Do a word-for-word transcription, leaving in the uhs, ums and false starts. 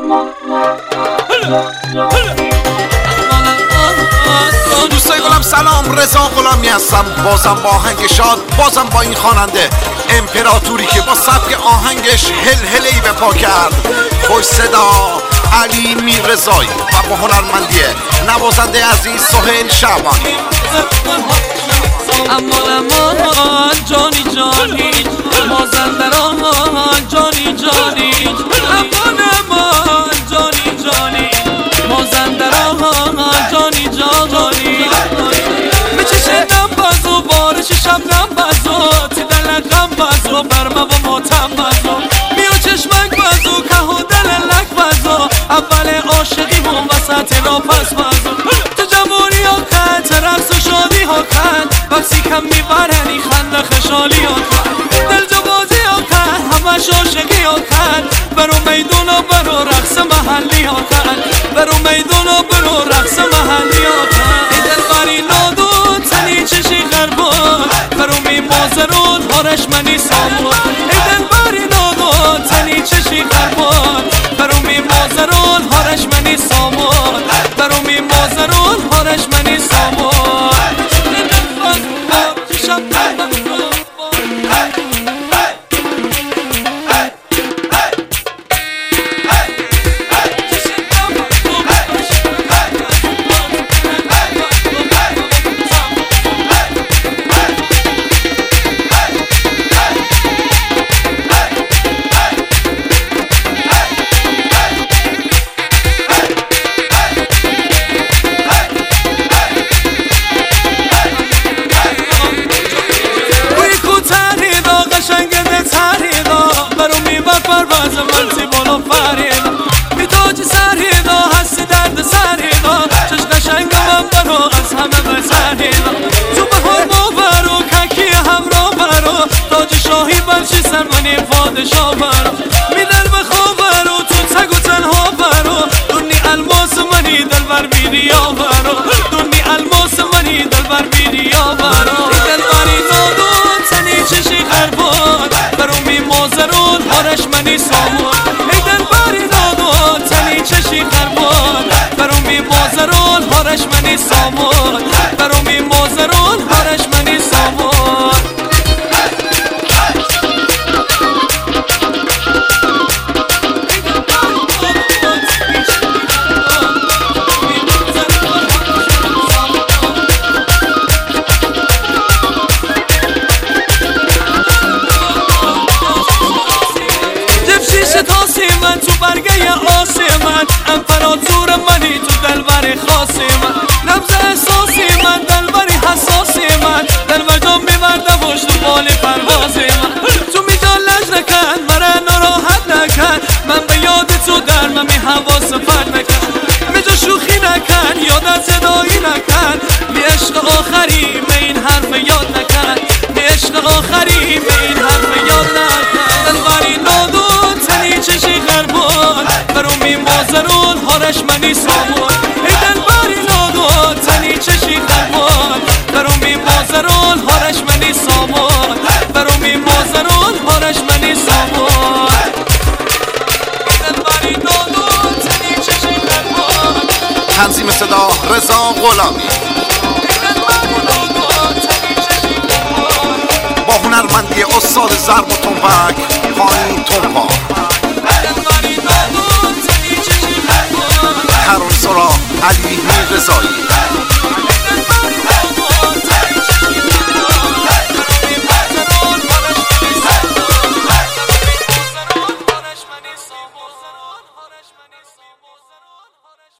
دوستای گلم سلام، رضا غلامی هستم، بازم با آهنگ شاد، بازم با این خواننده امپراتوری که با سبک آهنگش هلهله‌ای به پا کرد. خوش صدا علی میررضایی و با هنرمندی نوازنده عزیز سهیل شعبانی. امان امان جانی جانی مازندران جانی جانی امان امان جانی جانی مازندران جانی جانی میچشنم بازو بارش شب نم بازو تی دلقم بازو برما و ماتم بازو میو چشمک بازو که و دللک بازو اول عاشقی من وسط را پس بازو تو جمهوری ها کن رقص و شادی ها کن وقتی کم میبرنی خنده خشالی ها کن دل جو بازی ها کن همش عاشقی ها کن برو میدون و برو رقص محلی ها کن برو میدون و برو رقص محلی ها کن ای دل بری نادون تنی چشی خربون برو می مازرون هارش منی سامون ای دل بری نادون تنی چشی خربون برو می مازرون هارش منی سامون برو می مازرون هارش منی سامون پرواز منتی بالا فریدا بی تاج سریدا هستی درد سریدا چش قشنگ من برو از همه بسریدا تو بهار ما برو ککی همراه برو تاج شاهی برچی سر منی پادشاه برو میدل بخواه برو تو تگ و تنها برو دونی الماس منی دل بر بیریا برو دونی الماس منی دل بر بیریا برو دل بری نادون تنی چشی خربان برو می مازرون هارش منی سامون ای دل بری نادون تنی چشی خربان برو می مازرون هارش منی سامون برو می مازرون هارش منی سامون من تو برگه آسمان امپراتور منی تو دلبر خاصی من نبض احساسی من دلبری حساسی من در مجام میبردم پشت و بال پروازی من تو میجا لج نکن مرا ناراحت نکن من به یاد تو در من می حواس فرد نکن میجا شوخی نکن یادت صدایی نکن بی عشق آخری به این حرف یاد نکن بی عشق آخری به این حرف یاد نکن دلبری نادون تنی چشی خربان برو می مازرون هارش منی سامون ای دل بری نادون تنی چشی خربان برو می مازرون هارش منی سامون برو می مازرون هارش منی سامون دل بری نادون تنی چشی خربان. تنظیم صدا رضا غلامی با هنرمندی استاد ضرب و تنبک خانی تنبا ترانه سرا علی میررضایی.